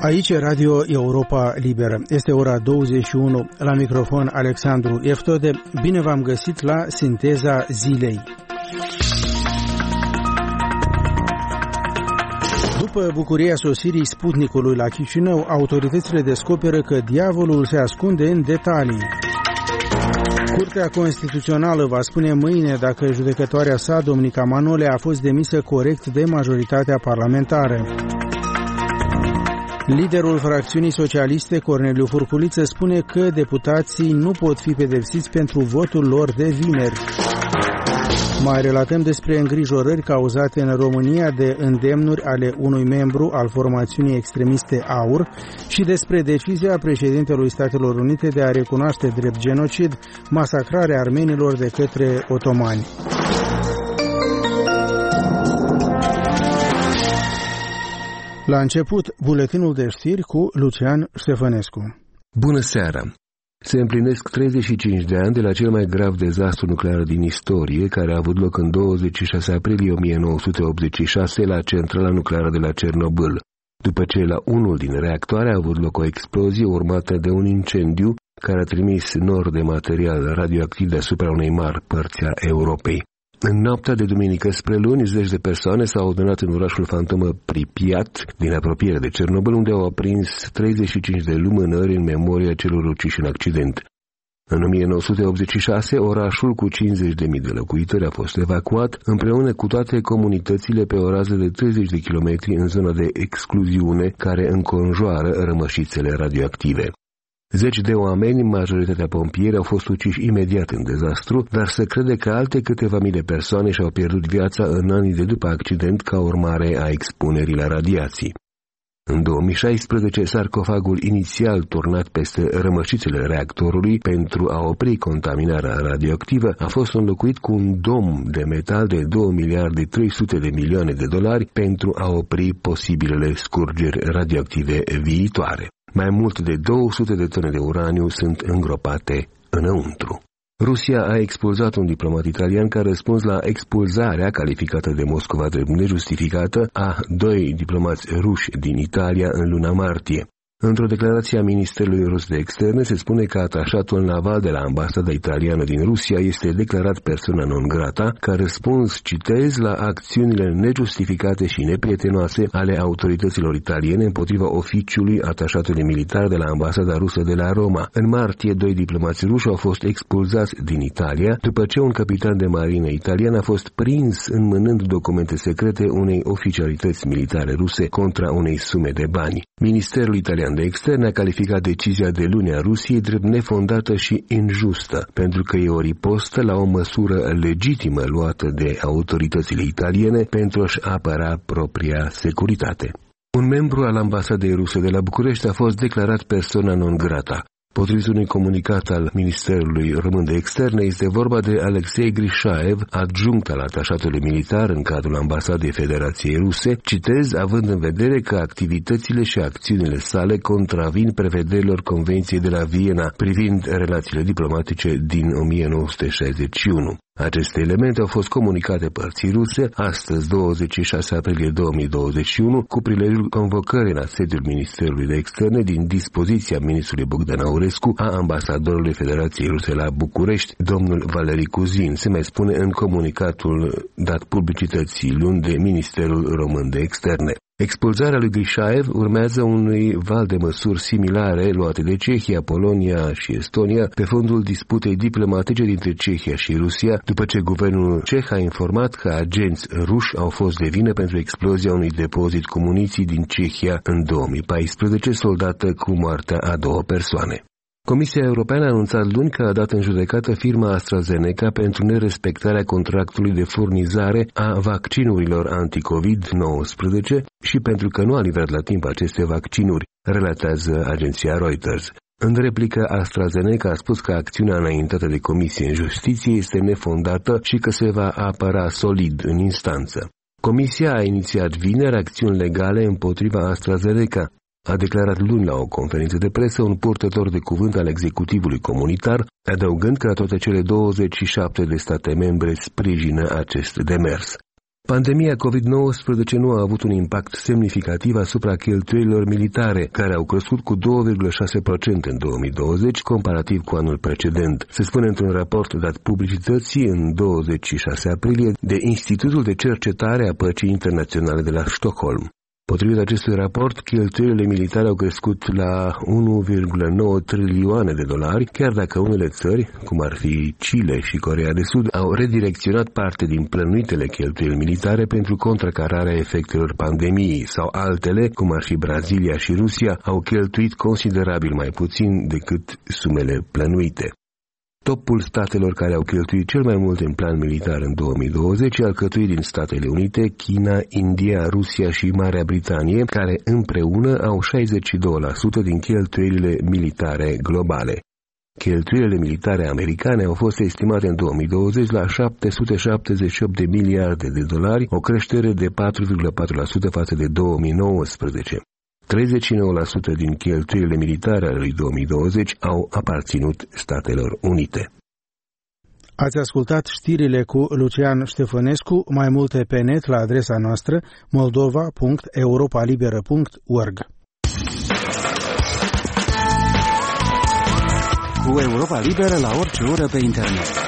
Aici e Radio Europa Liberă. Este ora 21. La microfon Alexandru Eftode. Bine v-am găsit la Sinteza Zilei. După bucuria sosirii Sputnicului la Chișinău, autoritățile descoperă că diavolul se ascunde în detalii. Curtea Constituțională va spune mâine dacă judecătoarea sa, Domnica Manole, a fost demisă corect de majoritatea parlamentară. Liderul fracțiunii socialiste, Corneliu Furculiță, spune că deputații nu pot fi pedepsiți pentru votul lor de vineri. Mai relatăm despre îngrijorări cauzate în România de îndemnuri ale unui membru al formațiunii extremiste AUR și despre decizia președintelui Statelor Unite de a recunoaște drept genocid masacrarea armenilor de către otomani. La început, buletinul de știri cu Lucian Ștefănescu. Bună seara! Se împlinesc 35 de ani de la cel mai grav dezastru nuclear din istorie, care a avut loc în 26 aprilie 1986 la centrala nucleară de la Cernobâl, după ce la unul din reactoare a avut loc o explozie urmată de un incendiu care a trimis nor de material radioactiv deasupra unei mari părți a Europei. În noaptea de duminică spre luni, zeci de persoane s-au adunat în orașul fantomă Pripyat, din apropiere de Cernobâl, unde au aprins 35 de lumânări în memoria celor uciși în accident. În 1986, orașul cu 50.000 de locuitori a fost evacuat, împreună cu toate comunitățile pe o rază de 30 de kilometri în zona de excluziune care înconjoară rămășițele radioactive. Zeci de oameni, majoritatea pompieri, au fost uciși imediat în dezastru, dar se crede că alte câteva mii de persoane și-au pierdut viața în anii de după accident ca urmare a expunerii la radiații. În 2016, sarcofagul inițial turnat peste rămășițele reactorului pentru a opri contaminarea radioactivă a fost înlocuit cu un dom de metal de 2 miliarde 300 de milioane de dolari pentru a opri posibilele scurgeri radioactive viitoare. Mai mult de 200 de tone de uraniu sunt îngropate înăuntru. Rusia a expulzat un diplomat italian ca răspuns la expulzarea calificată de Moscova drept nejustificată a 2 diplomați ruși din Italia în luna martie. Într-o declarație a Ministerului Rus de Externe se spune că atașatul naval de la ambasada italiană din Rusia este declarat persoana non grata ca răspuns, citez, la acțiunile nejustificate și neprietenoase ale autorităților italiene împotriva oficiului atașatului militar de la ambasada rusă de la Roma. În martie, 2 diplomați ruși au fost expulzați din Italia după ce un capitan de marină italian a fost prins înmânând documente secrete unei oficialități militare ruse contra unei sume de bani. Ministerul italian de Externe a calificat decizia de luni a Rusiei drept nefondată și injustă, pentru că e o ripostă la o măsură legitimă luată de autoritățile italiene pentru a-și apăra propria securitate. Un membru al ambasadei ruse de la București a fost declarat persoana non grata. Potrivit unui comunicat al Ministerului Român de Externe, este vorba de Alexei Grishaev, adjunct al atașatului militar în cadrul ambasadei Federației Ruse, citez, având în vedere că activitățile și acțiunile sale contravin prevederilor Convenției de la Viena privind relațiile diplomatice din 1961. Aceste elemente au fost comunicate părții ruse astăzi, 26 aprilie 2021, cu prilejul convocării la sediul Ministerului de Externe din dispoziția ministrului Bogdan Aurescu a ambasadorului Federației Ruse la București, domnul Valeri Cuzin, se mai spune în comunicatul dat publicității luni de Ministerul Român de Externe. Expulzarea lui Grishaev urmează unui val de măsuri similare luate de Cehia, Polonia și Estonia pe fondul disputei diplomatice dintre Cehia și Rusia, după ce guvernul ceh a informat că agenți ruși au fost de vină pentru explozia unui depozit cu muniții din Cehia în 2014, soldată cu moartea a 2 persoane. Comisia Europeană a anunțat luni că a dat în judecată firma AstraZeneca pentru nerespectarea contractului de furnizare a vaccinurilor anti-COVID-19 și pentru că nu a livrat la timp aceste vaccinuri, relatează agenția Reuters. În replică, AstraZeneca a spus că acțiunea înaintată de Comisie în Justiție este nefondată și că se va apăra solid în instanță. Comisia a inițiat vineri acțiuni legale împotriva AstraZeneca, a declarat luni la o conferință de presă un purtător de cuvânt al executivului comunitar, adăugând că toate cele 27 de state membre sprijină acest demers. Pandemia COVID-19 nu a avut un impact semnificativ asupra cheltuielilor militare, care au crescut cu 2,6% în 2020, comparativ cu anul precedent. Se spune într-un raport dat publicității în 26 aprilie de Institutul de Cercetare a Păcii Internaționale de la Stockholm. Potrivit acestui raport, cheltuielile militare au crescut la 1,9 trilioane de dolari, chiar dacă unele țări, cum ar fi Chile și Coreea de Sud, au redirecționat parte din plănuitele cheltuieli militare pentru contracararea efectelor pandemiei, sau altele, cum ar fi Brazilia și Rusia, au cheltuit considerabil mai puțin decât sumele plănuite. Topul statelor care au cheltuit cel mai mult în plan militar în 2020 e alcătuit din Statele Unite, China, India, Rusia și Marea Britanie, care împreună au 62% din cheltuielile militare globale. Cheltuielile militare americane au fost estimate în 2020 la 778 de miliarde de dolari, o creștere de 4,4% față de 2019. 39% din cheltuielile militare ale lui 2020 au aparținut Statelor Unite. Ați ascultat știrile cu Lucian Ștefănescu, mai multe pe net la adresa noastră moldova.europalibera.org. Cu Europa Liberă la orice oră pe internet.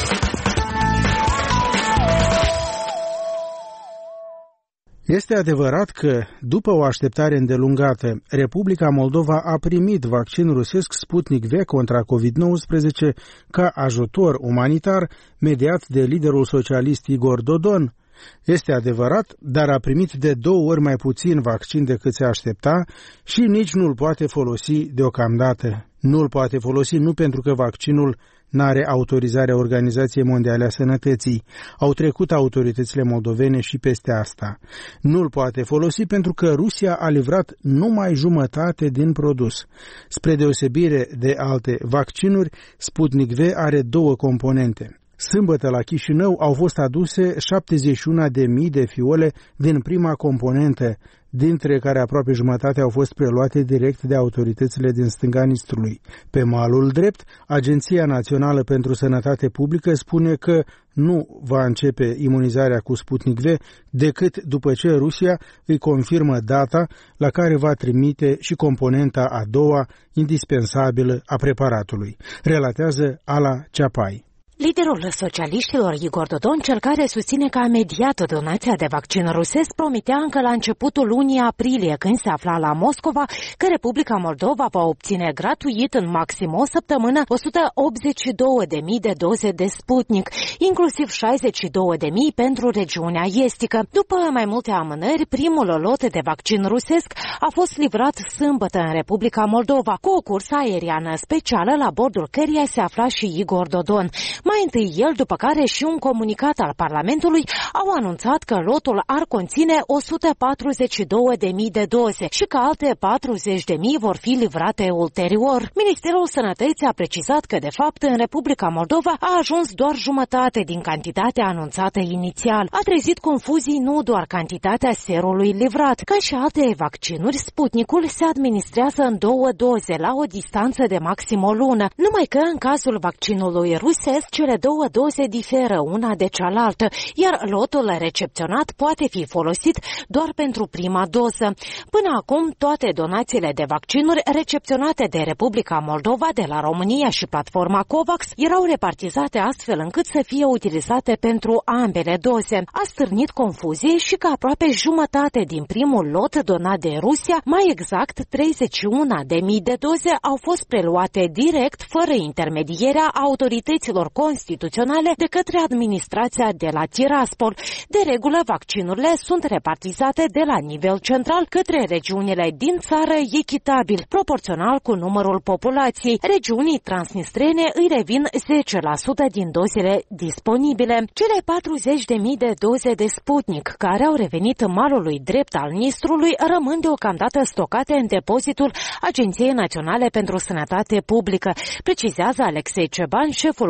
Este adevărat că, după o așteptare îndelungată, Republica Moldova a primit vaccin rusesc Sputnik V contra COVID-19 ca ajutor umanitar mediat de liderul socialist Igor Dodon. Este adevărat, dar a primit de 2 ori mai puțin vaccin decât se aștepta și nici nu-l poate folosi deocamdată. Nu-l poate folosi nu pentru că vaccinul n-are autorizarea Organizației Mondiale a Sănătății. Au trecut autoritățile moldovene și peste asta. Nu-l poate folosi pentru că Rusia a livrat numai jumătate din produs. Spre deosebire de alte vaccinuri, Sputnik V are 2 componente. Sâmbătă la Chișinău au fost aduse 71.000 de fiole din prima componentă, dintre care aproape jumătate au fost preluate direct de autoritățile din stânga Nistrului. Pe malul drept, Agenția Națională pentru Sănătate Publică spune că nu va începe imunizarea cu Sputnik V decât după ce Rusia îi confirmă data la care va trimite și componenta a doua indispensabilă a preparatului, relatează Ala Ceapai. Liderul socialiștilor Igor Dodon, cel care susține că a mediat donația de vaccin rusesc, promitea încă la începutul lunii aprilie, când se afla la Moscova, că Republica Moldova va obține gratuit în maxim o săptămână 182.000 de doze de Sputnik, inclusiv 62.000 pentru regiunea estică. După mai multe amânări, primul lot de vaccin rusesc a fost livrat sâmbătă în Republica Moldova, cu o cursă aeriană specială la bordul căreia se afla și Igor Dodon. Mai întâi el, după care și un comunicat al Parlamentului au anunțat că lotul ar conține 142.000 de doze și că alte 40.000 vor fi livrate ulterior. Ministerul Sănătății a precizat că, de fapt, în Republica Moldova a ajuns doar jumătate din cantitatea anunțată inițial. A trezit confuzii nu doar cantitatea serului livrat, ca și alte vaccinuri, Sputnikul se administrează în 2 doze la o distanță de maxim o lună, numai că în cazul vaccinului rusesc, cele 2 doze diferă una de cealaltă, iar lotul recepționat poate fi folosit doar pentru prima doză. Până acum, toate donațiile de vaccinuri recepționate de Republica Moldova de la România și platforma COVAX erau repartizate astfel încât să fie utilizate pentru ambele doze. A stârnit confuzie și că aproape jumătate din primul lot donat de Rusia, mai exact 31.000 de doze, au fost preluate direct, fără intermedierea autorităților constituționale de către administrația de la Tiraspol. De regulă, vaccinurile sunt repartizate de la nivel central către regiunile din țară echitabil, proporțional cu numărul populației. Regiunii transnistrene îi revin 10% din dozele disponibile. Cele 40.000 de doze de Sputnik care au revenit în malului drept al Nistrului rămân deocamdată stocate în depozitul Agenției Naționale pentru Sănătate Publică, precizează Alexei Ceban, șeful grupului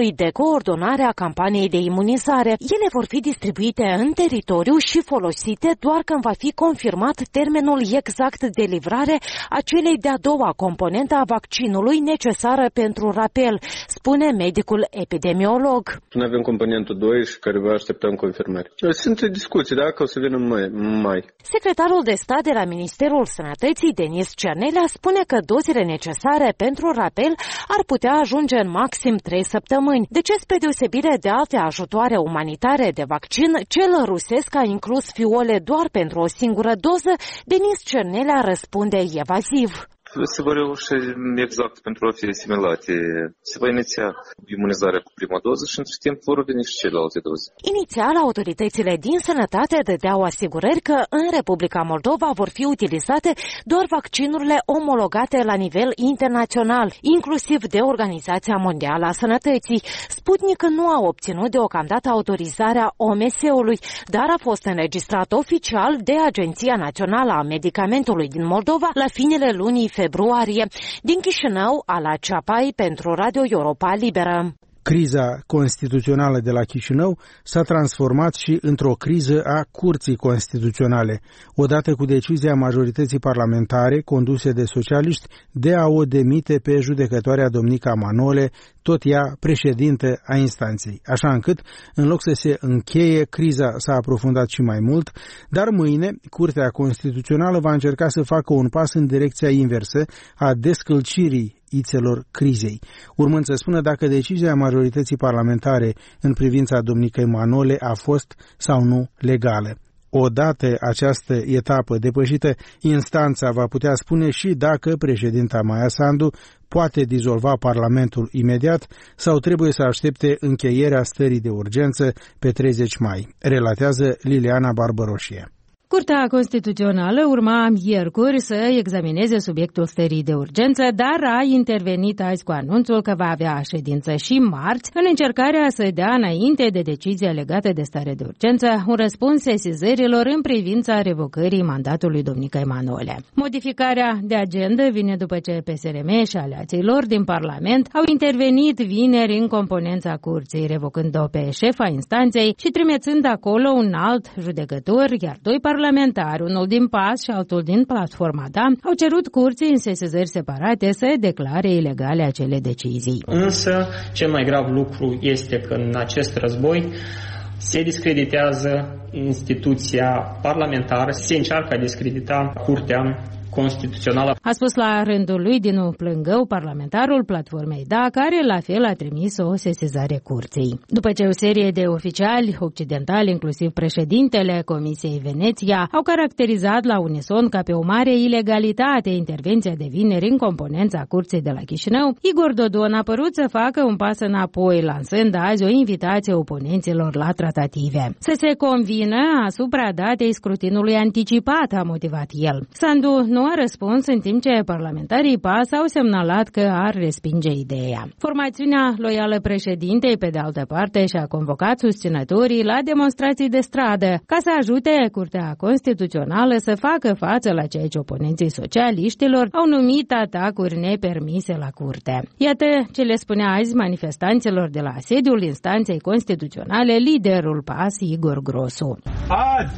Centrului de Coordonare a Campaniei de Imunizare. Ele vor fi distribuite în teritoriu și folosite doar când va fi confirmat termenul exact de livrare a celei de-a doua componentă a vaccinului necesară pentru rapel, spune medicul epidemiolog. Noi avem componentul 2 și care vă așteptăm confirmare. Sunt discuții, dacă o să vină în mai. Secretarul de stat de la Ministerul Sănătății, Denis Cernelea, spune că dozele necesare pentru rapel ar putea ajunge în maxim 3 săptămâni. Deci, spre deosebire de alte ajutoare umanitare de vaccin, cel rusesc a inclus fiole doar pentru o singură doză. Denis Cernelea răspunde evaziv. Se va reuși exact pentru a fi asimilate. Se va iniția imunizarea cu prima doză și între timp vor veni și celelalte doze. Inițial, autoritățile din sănătate dădeau asigurări că în Republica Moldova vor fi utilizate doar vaccinurile omologate la nivel internațional, inclusiv de Organizația Mondială a Sănătății. Sputnik nu a obținut deocamdată autorizarea OMS-ului, dar a fost înregistrat oficial de Agenția Națională a Medicamentului din Moldova la finele lunii februarie. Din Chișinău, Ala Ceapai pentru Radio Europa Liberă. Criza constituțională de la Chișinău s-a transformat și într-o criză a Curții Constituționale, odată cu decizia majorității parlamentare conduse de socialiști de a o demite pe judecătoarea Domnica Manole, tot ea președintă a instanței. Așa încât, în loc să se încheie, criza s-a aprofundat și mai mult, dar mâine Curtea Constituțională va încerca să facă un pas în direcția inversă a descălcirii ițelor crizei, urmând să spună dacă decizia majorității parlamentare în privința Domnicăi Manole a fost sau nu legală. Odată această etapă depășită, instanța va putea spune și dacă președinta Maia Sandu poate dizolva Parlamentul imediat sau trebuie să aștepte încheierea stării de urgență pe 30 mai, relatează Liliana Barbăroșie. Curtea Constituțională urma miercuri să examineze subiectul stării de urgență, dar a intervenit azi cu anunțul că va avea ședință și marți în încercarea să dea înainte de decizia legată de stare de urgență un răspuns sesizărilor în privința revocării mandatului Domnicăi Manole. Modificarea de agendă vine după ce PSRM și aliații lor din Parlament au intervenit vineri în componența curții, revocând-o pe șefa instanței și trimițând acolo un alt judecător, iar doi parlamentari, unul din PAS și altul din Platforma Da, au cerut curții în sesizări separate să declare ilegale acele decizii. Însă, cel mai grav lucru este că în acest război se discreditează instituția parlamentară, se încearcă a discredita Curtea Constituțională. A spus la rândul lui Dinu Plângău, parlamentarul Platformei Da, care la fel a trimis o sesizare curții. După ce o serie de oficiali occidentali, inclusiv președintele Comisiei Veneția, au caracterizat la unison ca pe o mare ilegalitate intervenția de vineri în componența curții de la Chișinău, Igor Dodon a părut să facă un pas înapoi, lansând azi o invitație oponenților la tratative. Să se convină asupra datei scrutinului anticipat, a motivat el. Sandu nu a răspuns, în timp ce parlamentarii PAS au semnalat că ar respinge ideea. Formațiunea loială președintei, pe de altă parte, și-a convocat susținătorii la demonstrații de stradă ca să ajute Curtea Constituțională să facă față la ceea ce oponenții socialiștilor au numit atacuri nepermise la curte. Iată ce le spunea azi manifestanților de la sediul instanței constituționale liderul PAS, Igor Grosu. Azi,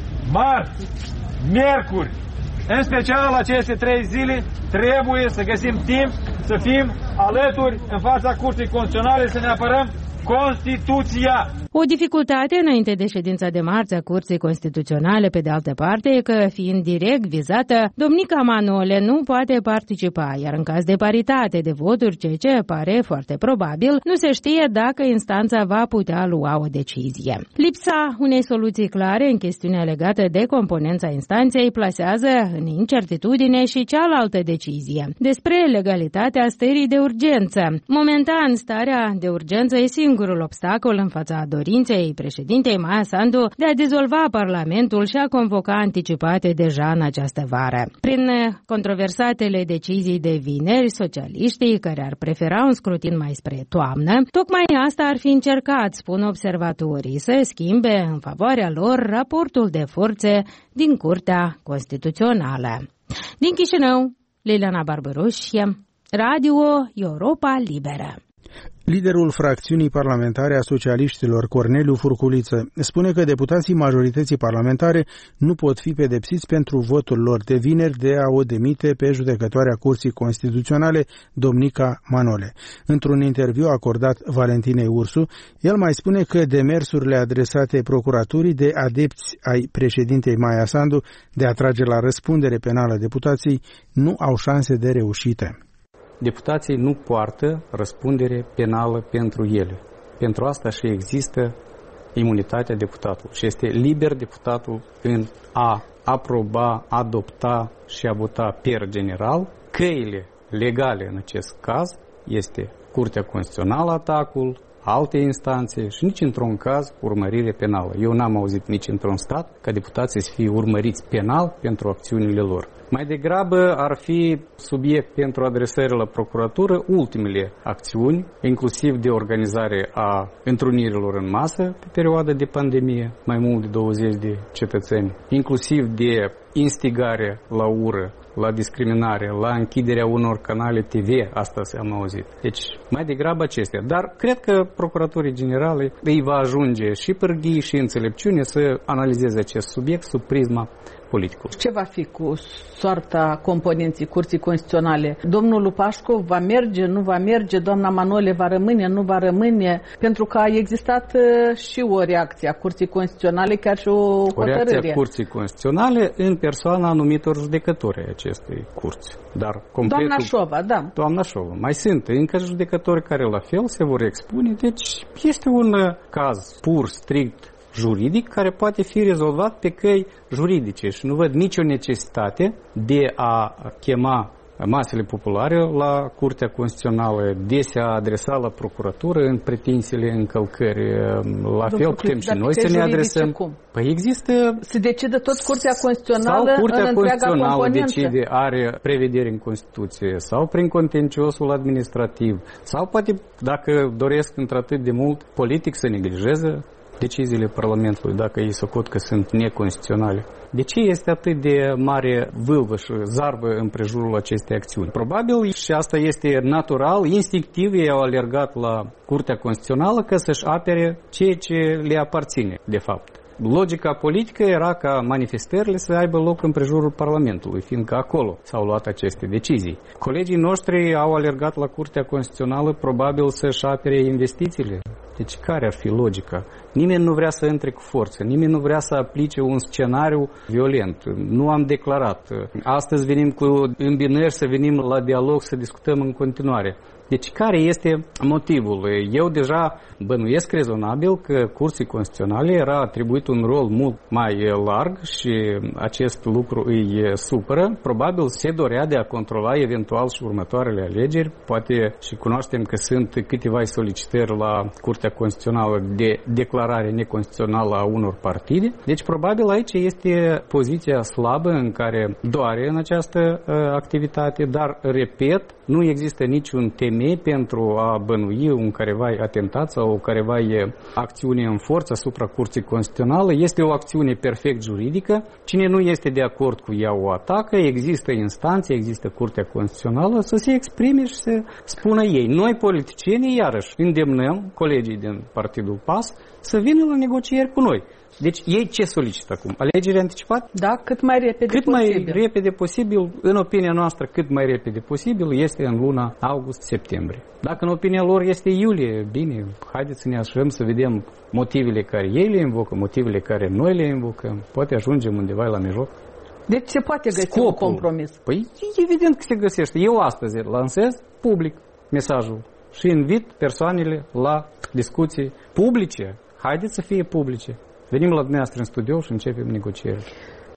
marți, miercuri, în special aceste 3 zile, trebuie să găsim timp să fim alături în fața Curții Constituționale, să ne apărăm Constituția. O dificultate înainte de ședința de marți a Curții Constituționale, pe de altă parte, e că, fiind direct vizată, Domnica Manole nu poate participa, iar în caz de paritate de voturi, ceea ce pare foarte probabil, nu se știe dacă instanța va putea lua o decizie. Lipsa unei soluții clare în chestiunea legată de componența instanței plasează în incertitudine și cealaltă decizie, despre legalitatea stării de urgență. Momentan, starea de urgență e singurul obstacol în fața dorinței președintei Maia Sandu de a dizolva Parlamentul și a convoca anticipate deja în această vară. Prin controversatele decizii de vineri, socialiștii, care ar prefera un scrutin mai spre toamnă, tocmai asta ar fi încercat, spun observatorii, să schimbe în favoarea lor raportul de forțe din Curtea Constituțională. Din Chișinău, Liliana Barbărușie, Radio Europa Liberă. Liderul fracțiunii parlamentare a socialiștilor, Corneliu Furculiță, spune că deputații majorității parlamentare nu pot fi pedepsiți pentru votul lor de vineri de a o demite pe judecătoarea Curții Constituționale, domnica Manole. Într-un interviu acordat Valentinei Ursu, el mai spune că demersurile adresate procuraturii de adepți ai președintei Maia Sandu de a trage la răspundere penală deputații nu au șanse de reușite. Deputații nu poartă răspundere penală pentru ele. Pentru asta și există imunitatea deputatului și este liber deputatul în a aproba, adopta și a vota per general. Căile legale în acest caz este Curtea Constituțională, atacul, alte instanțe și nici într-un caz urmărire penală. Eu n-am auzit nici într-un stat ca deputații să fie urmăriți penal pentru acțiunile lor. Mai degrabă ar fi subiect pentru adresări la procuratură ultimele acțiuni, inclusiv de organizare a întrunirilor în masă pe perioada de pandemie, mai mult de 20 de cetățeni, inclusiv de instigare la ură, la discriminare, la închiderea unor canale TV, asta am auzit. Deci, mai degrabă acestea. Dar cred că Procuraturii Generale îi va ajunge și pârghii și înțelepciune să analizeze acest subiect sub prisma politicul. Ce va fi cu soarta componenții Curții Constituționale? Domnul Lupașcu va merge, nu va merge? Doamna Manole va rămâne, nu va rămâne? Pentru că a existat și o reacție a Curții Constituționale, chiar și o hotărâre. O reacție a Curții Constituționale în persoana anumitor judecători ai acestei curți. Dar completul, doamna Șova, da. Doamna Șova. Mai sunt încă judecători care la fel se vor expune. Deci este un caz pur, strict juridic care poate fi rezolvat pe căi juridice și nu văd nicio necesitate de a chema masele populare la Curtea Constituțională, de se adresa la procuratură în pretințiile încălcări. La fel putem și noi să ne adresăm. Cum? Păi există... Se decide tot Curtea Constituțională sau Curtea în Constituțională decide, are prevederi în Constituție, sau prin contenciosul administrativ, sau poate, dacă doresc într-atât de mult, politic să neglijeze deciziile Parlamentului, dacă ei socot că sunt neconstituționale. De ce este atât de mare vâlvă și zarvă în prejurul acestei acțiuni? Probabil, și asta este natural, instinctiv, ei au alergat la Curtea Constituțională ca să-și apere ceea ce le aparține, de fapt. Logica politică era ca manifestările să aibă loc în prejurul Parlamentului, fiindcă acolo s-au luat aceste decizii. Colegii noștri au alergat la Curtea Constituțională probabil să-și apere investițiile. Deci care ar fi logica? Nimeni nu vrea să intre cu forță, nimeni nu vrea să aplice un scenariu violent. Nu am declarat. Astăzi venim cu îmbinări să venim la dialog, să discutăm în continuare. Deci care este motivul? Eu deja bănuiesc rezonabil că Curții Constituționale era atribuit un rol mult mai larg și acest lucru îi supără. Probabil se dorea de a controla eventual și următoarele alegeri. Poate și cunoaștem că sunt câteva solicitări la Curtea Constituțională de declarare neconstituțională a unor partide. Deci probabil aici este poziția slabă în care doare în această activitate, dar, repet, nu există niciun temei pentru a bănui un careva atentat sau o careva acțiune în forță asupra Curții Constituționale. Este o acțiune perfect juridică. Cine nu este de acord cu ea o atacă. Există instanțe, există Curtea Constituțională să se exprime și să spună ei. Noi, politicienii, iarăși îndemnăm colegii din Partidul PAS să vină la negocieri cu noi. Deci ei ce solicită acum? Alegeri anticipate? Da, cât mai repede posibil. Mai repede posibil, în opinia noastră, cât mai repede posibil, este în luna august-septembrie. Dacă în opinia lor este iulie, bine, haideți să ne așezăm să vedem motivele care ei le invocă, motivele care noi le invocăm. Poate ajungem undeva la mijloc. Deci se poate găsi un compromis. Păi evident că se găsește. Eu astăzi lansez public mesajul și invit persoanele la discuții publice. Haideți să fie publice. Venim la dumneavoastră în studio și începem negocieri.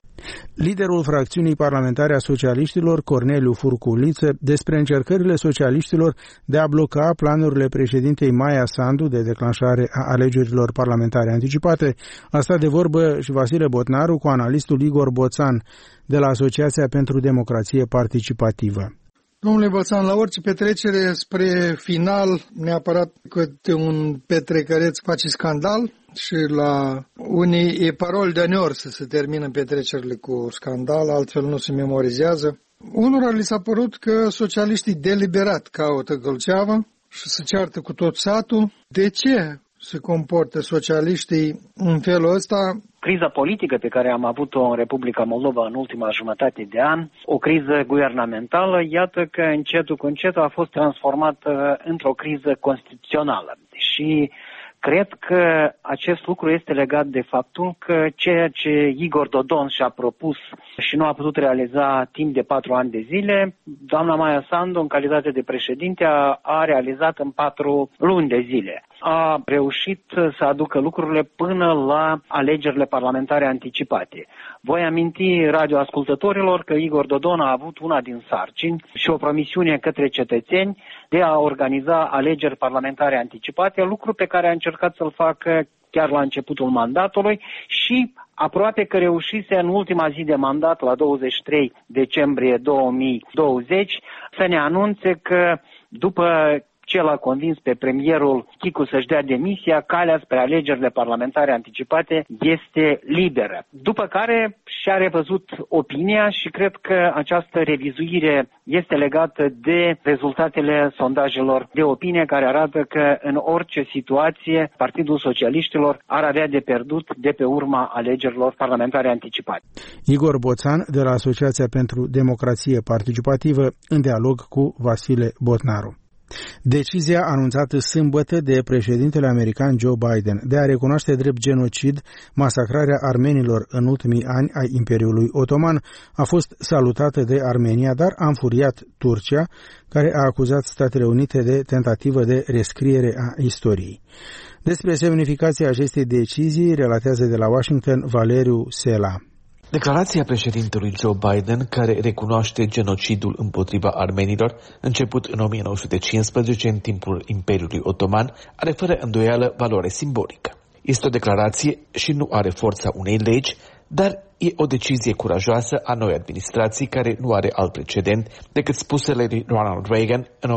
Liderul fracțiunii parlamentare a socialiștilor, Corneliu Furculiță, despre încercările socialiștilor de a bloca planurile președintei Maia Sandu de declanșare a alegerilor parlamentare anticipate, a stat de vorbă și Vasile Botnaru cu analistul Igor Boțan de la Asociația pentru Democrație Participativă. Domnule Boțan, la orice petrecere spre final, neapărat câte un petrecăreț face scandal și la unii e parol de neori să se termină petrecerile cu scandal, altfel nu se memorizează. Unora li s-a părut că socialiștii deliberat caută gălceavă, și se ceartă cu tot satul. De ce se comportă socialiștii în felul ăsta? Criza politică pe care am avut-o în Republica Moldova în ultima jumătate de an, o criză guvernamentală, iată că încetul cu încetul a fost transformată într-o criză constituțională. Și cred că acest lucru este legat de faptul că ceea ce Igor Dodon și-a propus și nu a putut realiza timp de 4 ani de zile, doamna Maia Sandu, în calitate de președinte, a realizat în 4 luni de zile. A reușit să aducă lucrurile până la alegerile parlamentare anticipate. Voi aminti radioascultătorilor că Igor Dodon a avut una din sarcini și o promisiune către cetățeni de a organiza alegeri parlamentare anticipate, lucru pe care a încercat să-l facă chiar la începutul mandatului și aproape că reușise în ultima zi de mandat, la 23 decembrie 2020, să ne anunțe că după ce l-a convins pe premierul Chicu să-și dea demisia, calea spre alegerile parlamentare anticipate este liberă. După care și-a revăzut opinia și cred că această revizuire este legată de rezultatele sondajelor de opinie care arată că în orice situație Partidul Socialiștilor ar avea de pierdut de pe urma alegerilor parlamentare anticipate. Igor Boțan, de la Asociația pentru Democrație Participativă, în dialog cu Vasile Botnaru. Decizia anunțată sâmbătă de președintele american Joe Biden de a recunoaște drept genocid masacrarea armenilor în ultimii ani ai Imperiului Otoman a fost salutată de Armenia, dar a înfuriat Turcia, care a acuzat Statele Unite de tentativă de rescriere a istoriei. Despre semnificația acestei decizii relatează de la Washington Valeriu Sela. Declarația președintelui Joe Biden, care recunoaște genocidul împotriva armenilor, început în 1915 în timpul Imperiului Otoman, are fără îndoială valoare simbolică. Este o declarație și nu are forța unei legi, dar e o decizie curajoasă a noi administrații care nu are alt precedent decât spusele lui Ronald Reagan în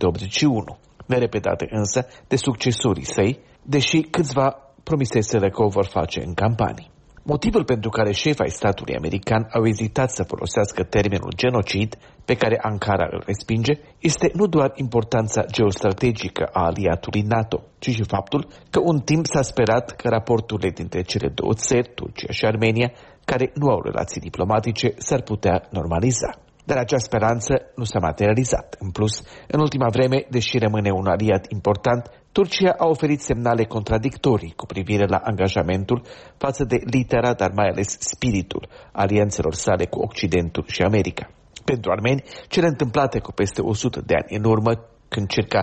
1981, nerepetate însă de succesorii săi, deși câțiva promiseseră că o vor face în campanii. Motivul pentru care șefii ai statului american au ezitat să folosească termenul genocid, pe care Ankara îl respinge, este nu doar importanța geostrategică a aliatului NATO, ci și faptul că un timp s-a sperat că raporturile dintre cele două țări, Turcia și Armenia, care nu au relații diplomatice, s-ar putea normaliza. Dar acea speranță nu s-a materializat. În plus, în ultima vreme, deși rămâne un aliat important, Turcia a oferit semnale contradictorii cu privire la angajamentul față de litera, dar mai ales spiritul alianțelor sale cu Occidentul și America. Pentru armeni, cele întâmplate cu peste 100 de ani în urmă, când circa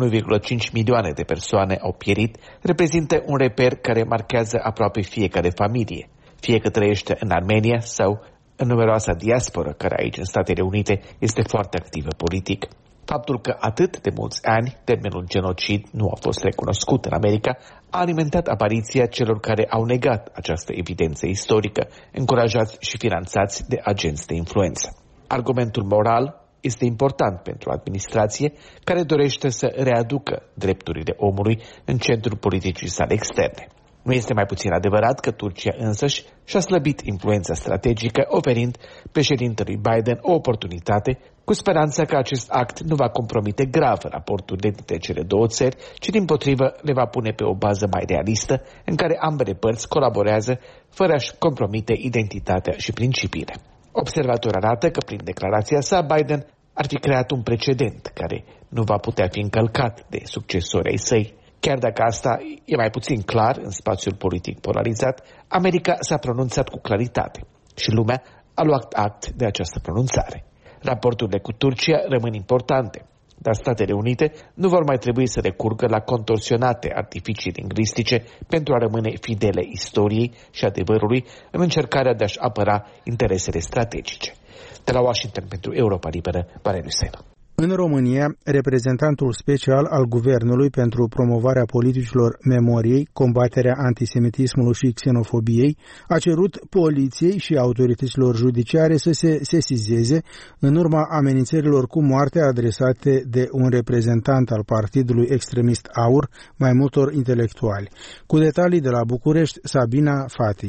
1,5 milioane de persoane au pierit, reprezintă un reper care marchează aproape fiecare familie, fie că trăiește în Armenia sau în numeroasa diasporă care aici în Statele Unite este foarte activă politic. Faptul că atât de mulți ani termenul genocid nu a fost recunoscut în America a alimentat apariția celor care au negat această evidență istorică, încurajați și finanțați de agenți de influență. Argumentul moral este important pentru administrație care dorește să readucă drepturile omului în centrul politicii sale externe. Nu este mai puțin adevărat că Turcia însăși și-a slăbit influența strategică, oferind președintelui Biden o oportunitate, cu speranța că acest act nu va compromite grav raporturile dintre cele două țări, ci dimpotrivă le va pune pe o bază mai realistă, în care ambele părți colaborează fără a-și compromite identitatea și principiile. Observatori arată că prin declarația sa Biden ar fi creat un precedent care nu va putea fi încălcat de succesorii săi. Chiar dacă asta e mai puțin clar în spațiul politic polarizat, America s-a pronunțat cu claritate și lumea a luat act de această pronunțare. Raporturile cu Turcia rămân importante, dar Statele Unite nu vor mai trebui să recurgă la contorsionate artificii lingvistice pentru a rămâne fidele istoriei și adevărului în încercarea de a-și apăra interesele strategice. De la Washington pentru Europa Liberă, Valeriu Sela. În România, reprezentantul special al Guvernului pentru promovarea politicilor memoriei, combaterea antisemitismului și xenofobiei, a cerut poliției și autorităților judiciare să se sesizeze în urma amenințărilor cu moarte adresate de un reprezentant al partidului extremist AUR mai multor intelectuali. Cu detalii de la București, Sabina Fati.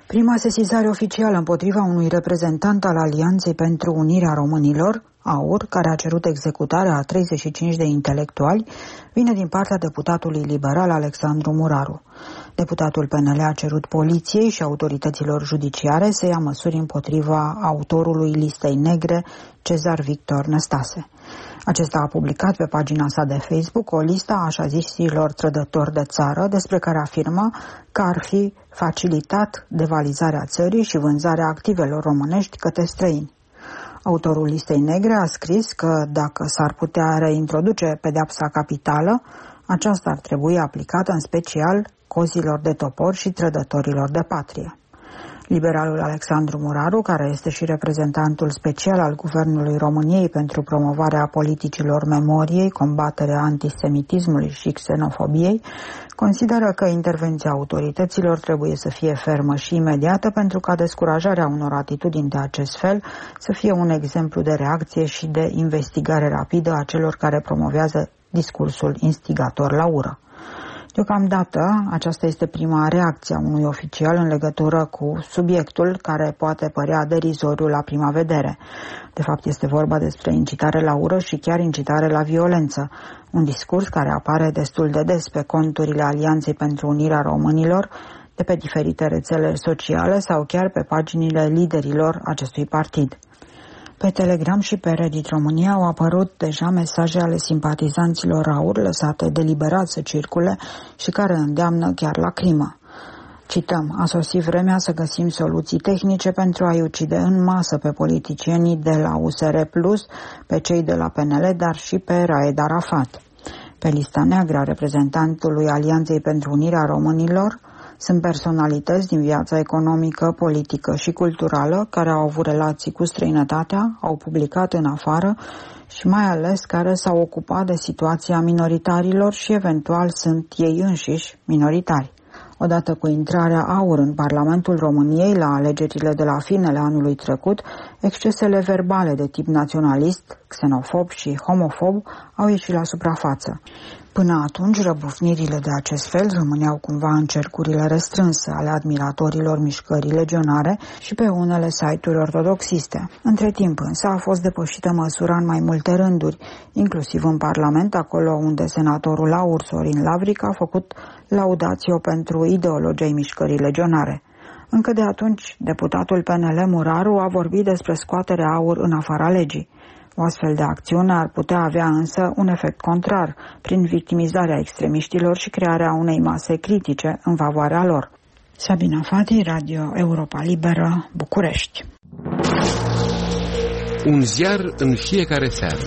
Prima sesizare oficială împotriva unui reprezentant al Alianței pentru Unirea Românilor, AUR, care a cerut executarea a 35 de intelectuali, vine din partea deputatului liberal Alexandru Muraru. Deputatul PNL a cerut poliției și autorităților judiciare să ia măsuri împotriva autorului listei negre, Cezar Victor Năstase. Acesta a publicat pe pagina sa de Facebook o listă a așa zisilor trădători de țară, despre care afirmă că ar fi facilitat devalizarea țării și vânzarea activelor românești către străini. Autorul listei negre a scris că dacă s-ar putea reintroduce pedeapsa capitală, aceasta ar trebui aplicată în special cozilor de topor și trădătorilor de patrie. Liberalul Alexandru Muraru, care este și reprezentantul special al Guvernului României pentru promovarea politicilor memoriei, combaterea antisemitismului și xenofobiei, consideră că intervenția autorităților trebuie să fie fermă și imediată pentru ca descurajarea unor atitudini de acest fel să fie un exemplu de reacție și de investigare rapidă a celor care promovează discursul instigator la ură. Deocamdată, aceasta este prima reacție a unui oficial în legătură cu subiectul care poate părea derizoriu la prima vedere. De fapt, este vorba despre incitare la ură și chiar incitare la violență, un discurs care apare destul de des pe conturile Alianței pentru Unirea Românilor, de pe diferite rețele sociale sau chiar pe paginile liderilor acestui partid. Pe Telegram și pe Reddit România au apărut deja mesaje ale simpatizanților AUR lăsate deliberat să circule și care îndeamnă chiar la crimă. Cităm: a sosit vremea să găsim soluții tehnice pentru a-i ucide în masă pe politicienii de la USR+, pe cei de la PNL, dar și pe Raed Arafat. Pe lista neagră a reprezentantului Alianței pentru Unirea Românilor sunt personalități din viața economică, politică și culturală care au avut relații cu străinătatea, au publicat în afară și mai ales care s-au ocupat de situația minoritarilor și eventual sunt ei înșiși minoritari. Odată cu intrarea AUR în Parlamentul României la alegerile de la finele anului trecut, excesele verbale de tip naționalist, xenofob și homofob au ieșit la suprafață. Până atunci, răbufnirile de acest fel rămâneau cumva în cercurile restrânse ale admiratorilor mișcării legionare și pe unele site-uri ortodoxiste. Între timp însă a fost depășită măsura în mai multe rânduri, inclusiv în Parlament, acolo unde senatorul AUR Sorin Lavric a făcut laudațio pentru ideologii mișcării legionare. Încă de atunci, deputatul PNL Muraru a vorbit despre scoaterea AUR în afara legii. O astfel de acțiune ar putea avea însă un efect contrar, prin victimizarea extremiștilor și crearea unei mase critice în favoarea lor. Sabina Fati, Radio Europa Liberă, București. Un ziar în fiecare seară.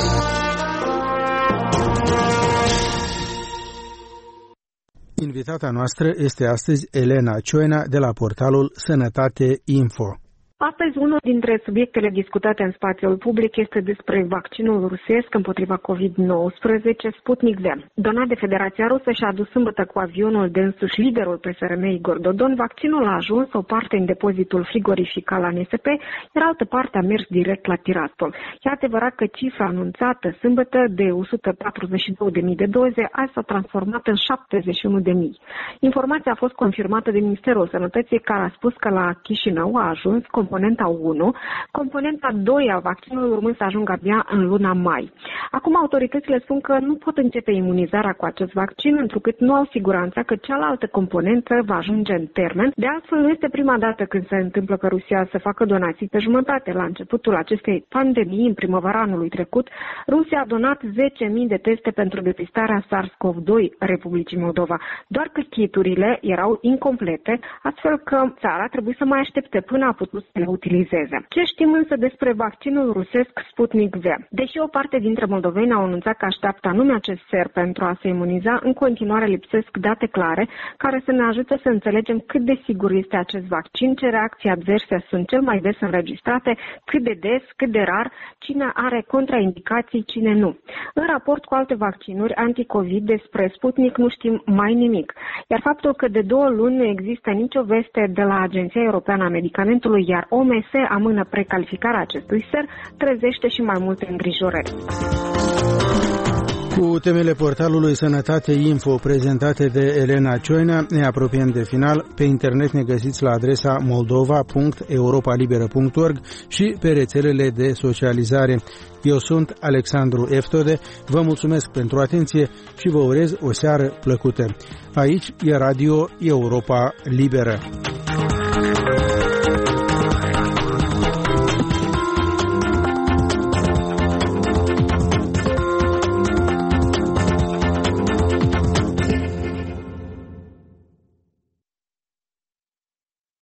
Invitata noastră este astăzi Elena Cioina de la portalul Sănătate Info. Astăzi, unul dintre subiectele discutate în spațiul public este despre vaccinul rusesc împotriva COVID-19, Sputnik V. Donat de Federația Rusă și adus sâmbătă cu avionul de însuși liderul PSRM Igor Dodon, vaccinul a ajuns o parte în depozitul frigorificat la NSP, iar altă parte a mers direct la Tiraspol. E adevărat că cifra anunțată sâmbătă de 142.000 de doze azi s-a transformat în 71.000. Informația a fost confirmată de Ministerul Sănătății, care a spus că la Chișinău a ajuns componenta 1, componenta 2 a vaccinului urmând să ajungă abia în luna mai. Acum autoritățile spun că nu pot începe imunizarea cu acest vaccin, întrucât nu au siguranța că cealaltă componentă va ajunge în termen. De altfel, nu este prima dată când se întâmplă că Rusia să facă donații pe jumătate. La începutul acestei pandemii, în primăvara anului trecut, Rusia a donat 10.000 de teste pentru depistarea SARS-CoV-2 Republicii Moldova. Doar că kiturile erau incomplete, astfel că țara trebuie să mai aștepte până a putut să le utilizeze. Ce știm însă despre vaccinul rusesc Sputnik V? Deși o parte dintre moldoveni au anunțat că așteaptă anume acest ser pentru a se imuniza, în continuare lipsesc date clare care să ne ajute să înțelegem cât de sigur este acest vaccin, ce reacții adverse sunt cel mai des înregistrate, cât de des, cât de rar, cine are contraindicații, cine nu. În raport cu alte vaccinuri anti-COVID despre Sputnik nu știm mai nimic. Iar faptul că de 2 luni nu există nicio veste de la Agenția Europeană a Medicamentului, iar OMS amână precalificarea acestui ser, trezește și mai multe îngrijorări. Cu temele portalului Sănătate Info prezentate de Elena Cioina, ne apropiem de final. Pe internet ne găsiți la adresa moldova.europalibera.org și pe rețelele de socializare. Eu sunt Alexandru Eftode, vă mulțumesc pentru atenție și vă urez o seară plăcută. Aici e Radio Europa Liberă.